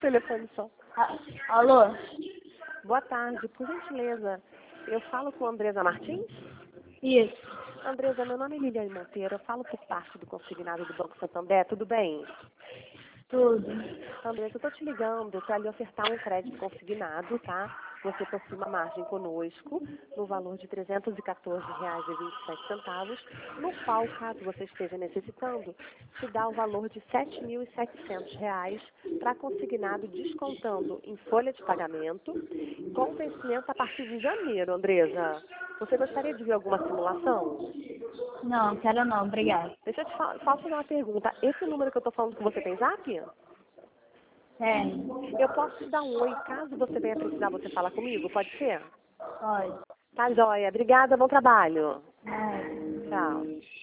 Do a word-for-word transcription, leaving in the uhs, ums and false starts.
Telefone só. Ah, alô? Boa tarde, por gentileza. Eu falo com a Andresa Martins? Isso. Andresa, meu nome é Liliane Monteiro, eu falo por parte do consignado do Banco Santander, tudo bem? Tudo. Andresa, eu estou te ligando para lhe ofertar um crédito consignado, tá? Você possui uma margem conosco no valor de trezentos e quatorze reais e vinte e sete centavos, no qual, caso você esteja necessitando, te dá o valor de sete mil e setecentos reais para consignado descontando em folha de pagamento, com vencimento a partir de janeiro, Andresa. Você gostaria de ver alguma simulação? Não, quero não, obrigada. Deixa eu te fa- só fazer uma pergunta. Esse número que eu estou falando com você tem zap? Tem. Eu posso te dar um oi, caso você venha precisar, você falar comigo? Pode ser? Pode. Tá joia. Obrigada, bom trabalho. É. Tchau.